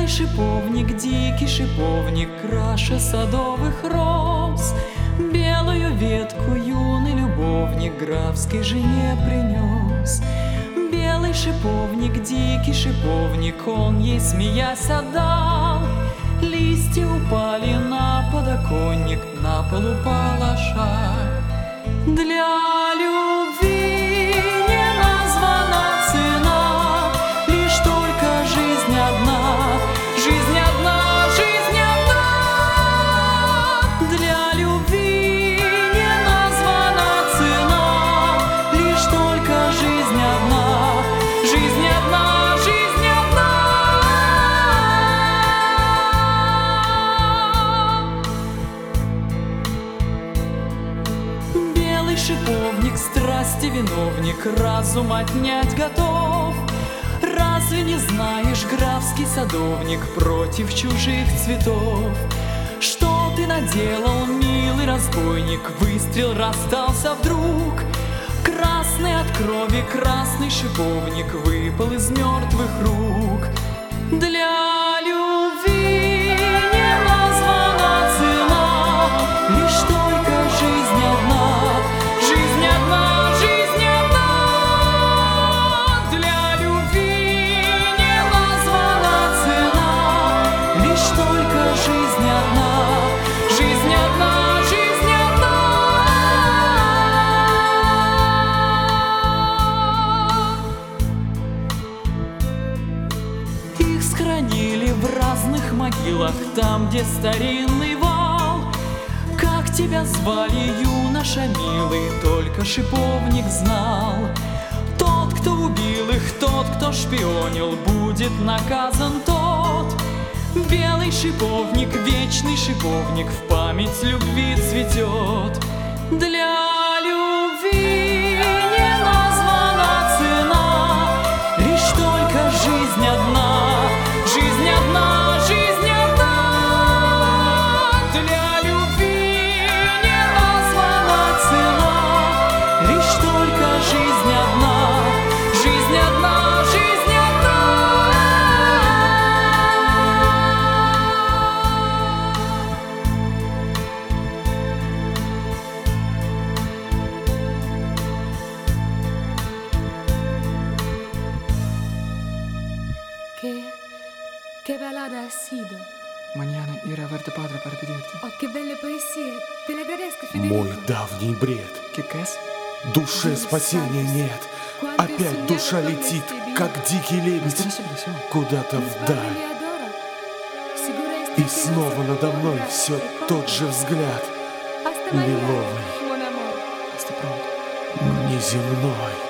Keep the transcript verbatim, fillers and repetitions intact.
шиповник, дикий шиповник, краше садовых роз. Белую ветку юный любовник графской жене принес. Белый шиповник, дикий шиповник, он ей, смеясь, отдал. Листья упали на подоконник, на пол упала шаль. Для любви не названа цена, лишь только жизнь одна, жизнь одна, жизнь одна. Для любви не названа цена, лишь только жизнь одна, жизнь одна, жизнь одна. Белый шиповник, страсти виновник, разум отнять готов. Разве не знаешь, графский садовник, против чужих цветов? Что ты наделал, милый разбойник? Выстрел расстался вдруг. Красный от крови, красный шиповник выпал из мертвых рук. Для любви не названа цена, лишь только жизнь одна, жизнь одна, жизнь одна. Для любви не названа цена, лишь только жизнь одна, жизнь одна, жизнь одна. Их схоронили в разных могилах, там, где старинный вал. Как тебя звали, юноша милый, только шиповник знал. Тот, кто убил их, тот, кто шпионил, будет наказан тот. Белый шиповник, вечный шиповник, в память любви цветет. Для любви не названа цена, лишь только жизнь одна, жизнь одна, жизнь одна. Для любви не названа цена, лишь только жизнь одна, жизнь одна, жизнь одна. Che, che ballada ha sido. Mañana iré a verte, padre, para pedirte. Oh, che belle poesie. Te le agradezco, Federico. Мой давний бред. ¿Qué es? Душе спасения нет. Опять душа летит, как дикий лебедь, куда-то вдаль. И снова надо мной все тот же взгляд, лиловый, Hasta pronto. неземной.